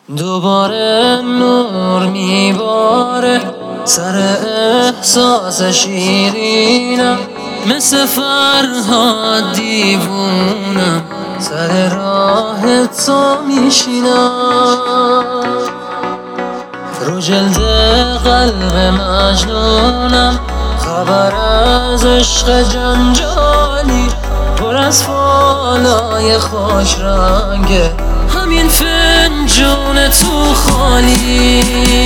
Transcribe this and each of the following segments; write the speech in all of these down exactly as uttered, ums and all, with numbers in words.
دوباره نور میباره سر احساس شیرینم، مثل فرهاد دیوونم سر راه تو میشینم. رو جلد قلب مجنونم خبر از عشق جنجالی، پر از فالای خوش رنگه همین فنجون تو خالی.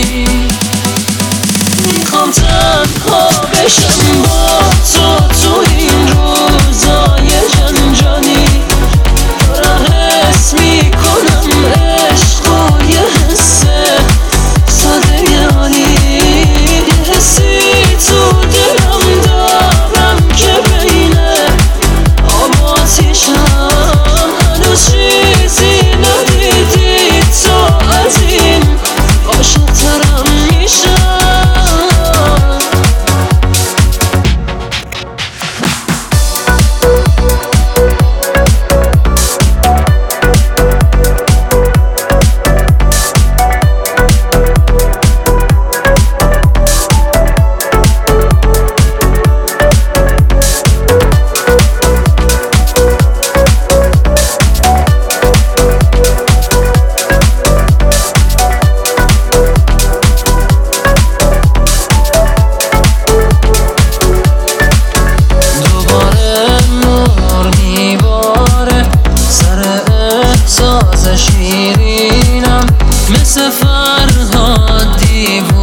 میخوام تنها بشم با تو تو این روزای جنجالی، دارم حس میکنم عشق و یه حس ساده عالی، یه حسی تو دلم دارم که بینه آب و آتیشم هنوز چیزی ندیدی تو از این عاشق‌ترم میشم. شیرینم مثل فرهاد دیوونم